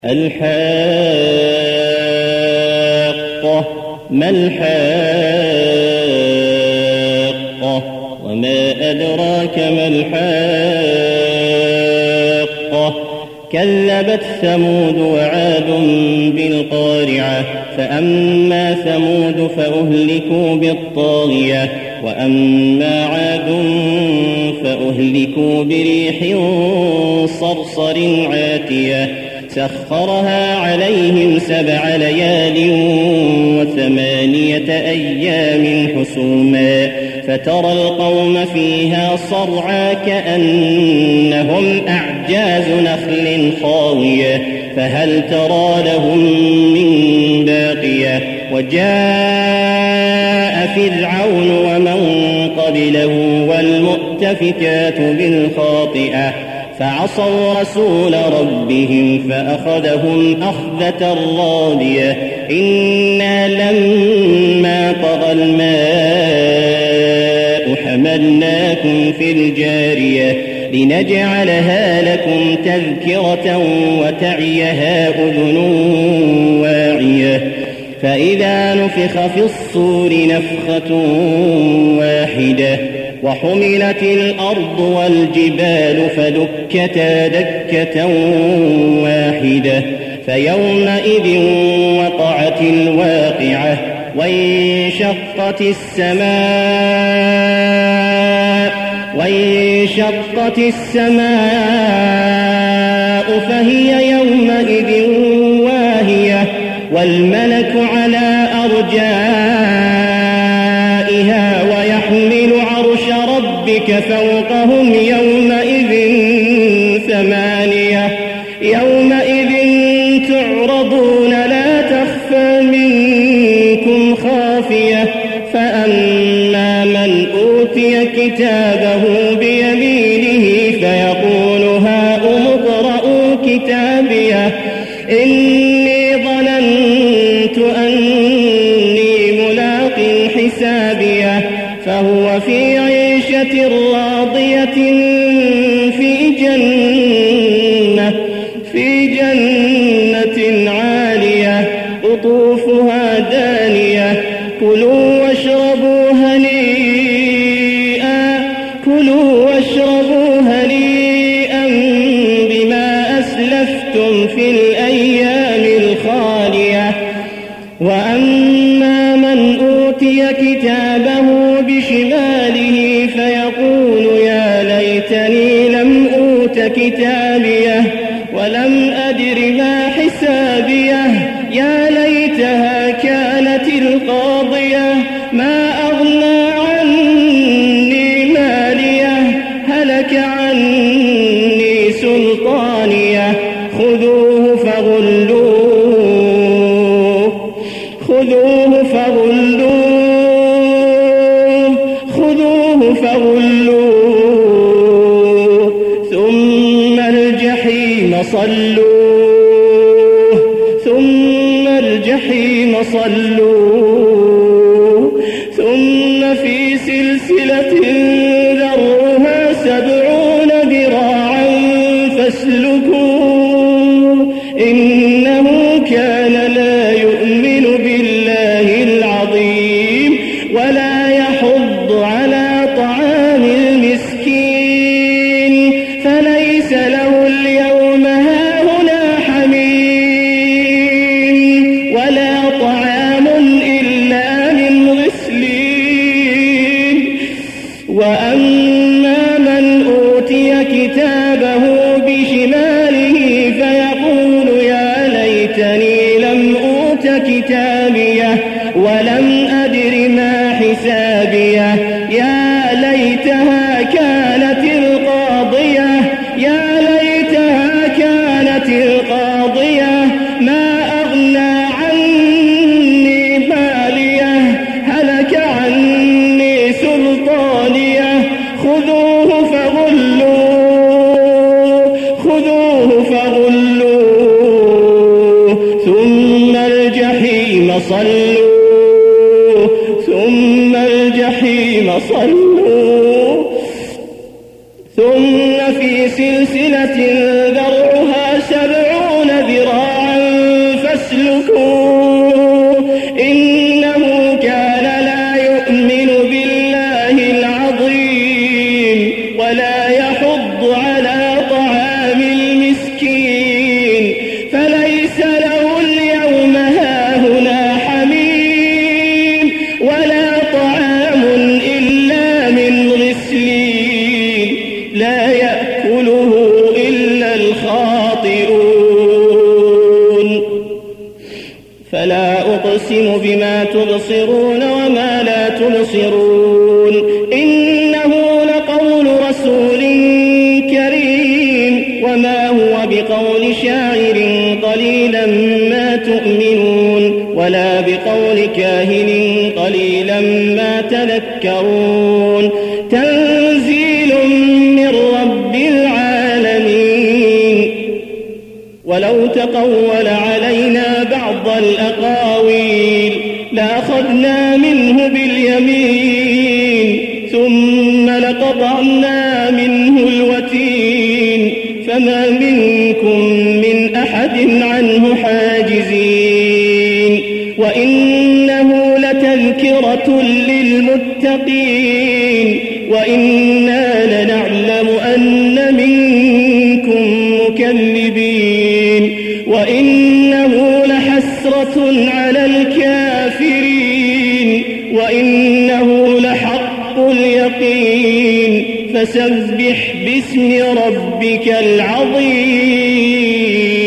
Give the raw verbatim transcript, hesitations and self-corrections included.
الحاقة. ما الحاقة؟ وما أدراك ما الحاقة؟ كذبت ثمود وعاد بالقارعة. فأما ثمود فأهلكوا بالطاغية، وأما عاد فأهلكوا بريح صرصر عاتية سخرها عليهم سبع ليال وثمانية أيام حسوما، فترى القوم فيها صرعى كأنهم أعجاز نخل خاوية، فهل ترى لهم من باقية؟ وجاء فرعون ومن قبله والمؤتفكات بالخاطئة فعصوا رسول ربهم فأخذهم أخذة رابية. إنا لما طغى الماء حملناكم في الجارية لنجعلها لكم تذكرة وتعيها أذن واعية. فإذا نفخ في الصور نفخة واحدة وحملت الأرض والجبال فدكتا دكة واحدة فيومئذ وقعت الواقعة وانشقت السماء وانشقت السماء فهي يومئذ واهية والملك على أرجائها ويحمل عرش ربك فوقهم يومئذ ثمانية. يومئذ تعرضون لا تخفى منكم خافية. فأما من أوتي كتابه بيمينه فيقول هاؤم اقرءوا كتابيه إني ظننت أني ملاق حسابيه فهو في عيشة راضية في جنة في جنة عالية قطوفها دانية. كلوا واشربوا هنيئا كلوا واشربوا هنيئا بما أسلفتم في الأيام الخالية. وأما من أوتي كتابه بشماله فيقول يا ليتني لم أوت كتابيه ولم أدر ما حسابيه يا ليتها كانت القاضية ما أغنى عني ماليه هلك عني سلطانيه. خذوه فغلوه خذوه فغلوه خذوه فغلوه ثم الجحيم صلوه ثم الجحيم صلوه ثم في سلسلة ذرعها سبعون ذراعا فاسلكوه إنه كان لا يؤمن بالله العظيم ولا يحض على طعام المسكين فليس له اليوم هاهنا حميم ولا طعام إلا من غسلين. وأما من أوتي كتابه بشماله فيقول يا ليتني لم أوت كتابيه ولم أدر ما حسابيه يا ليتها كانت القاضية يا ليتها كانت القاضية ما أغنى عني ماليه هلك عني سلطانيه. خذوه فغلوه خذوه فغلوه ثم الجحيم صلوه ثم الجحيم صلوه ثم في سلسلة ذرعها سبعون ذراعا أقسم بما تبصرون وما لا تبصرون إنه لقول رسول كريم وما هو بقول شاعر قليلا ما تؤمنون ولا بقول كاهن قليلا ما تذكرون تنزيل من رب العالمين ولو تقول علينا بعض الأقاويل لأخذنا منه باليمين ثم لقطعنا منه الوتين فما منكم من أحد عنه حاجزين وإنه لتذكرة للمتقين وإنا لنعلم أن منكم مكذبين وإنه لحسرة على الكافرين وإنه لحق اليقين فسبح باسم ربك العظيم.